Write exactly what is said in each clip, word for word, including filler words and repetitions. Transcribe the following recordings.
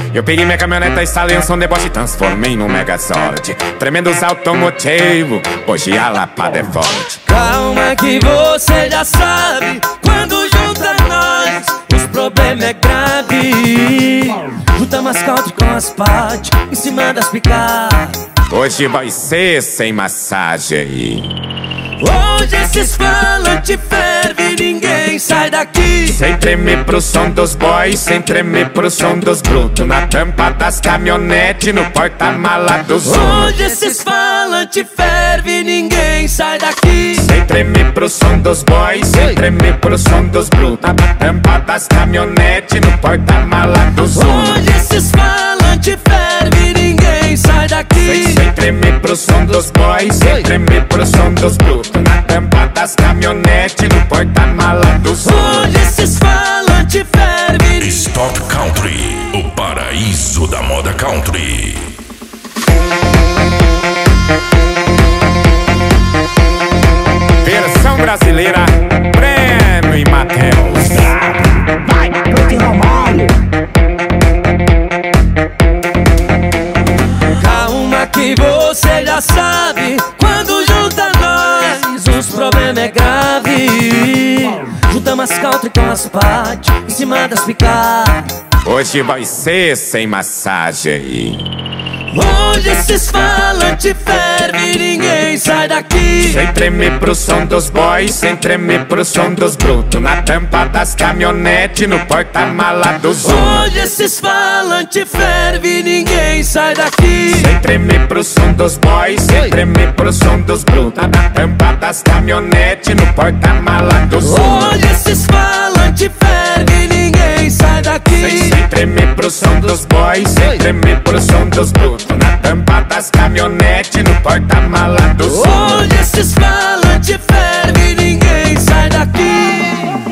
Eu peguei minha caminhoneta, instalei um som deboche, transformei num Megazord. Tremendos automotivo, hoje a lapada é forte. Calma que você já sabe, quando junta nós, os problemas é grave. Junta mascote com as partes, em cima das picar. Hoje vai ser sem massagem. Hoje esses falantes ferve, ninguém sai daqui. Sem tremer pro som dos boys, sem tremer pro som dos brutos. Na tampa das caminhonetes, no porta-mala dos Uno. Hoje esses falantes ferve, ninguém sai daqui. Sem tremer pro som dos boys, sem tremer pro som dos brutos. Na tampa das caminhonetes, no porta-mala dos Uno. Hoje esses falantes ferve, ninguém sai daqui. Sem, sem tremer pro som dos boys, sem tremer pro som dos brutos. Na tampa das caminhonetes, no porta-mala dos Uno. Hoje esses falantes ferve. Stock Country, o paraíso da moda country. Versão brasileira, Breno e Matheus. Vai, Country Romário. Calma que você já sabe, quando junta nós, os problemas é grave. Junta mascote com as partes, em cima das picar. Hoje vai ser sem massagem. Hoje esses falantes ferve, ninguém sai daqui. Sem tremer pro som dos boys, sem tremer pro som dos brutos. Na tampa das caminhonetes, no porta-mala dos Uno. Hoje esses falantes ferve, ninguém sai daqui. Sem tremer pro som dos boys, sem tremer pro som dos brutos. Na tampa das caminhonetes, no porta-mala dos Uno. Hoje esses falantes ferve, ninguém sai daqui. Sem, sem tremer pro som dos boys, sem tremer pro som dos brutos. Na tampa das caminhonetes, no porta-mala dos Uno. Hoje esses falantes ferve, ninguém sai daqui.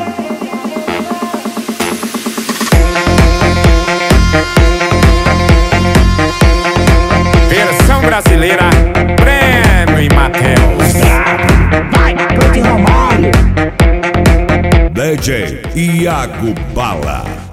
Versão brasileira, Breno e Matheus. Vai, Country Romário. D J Iago Bala.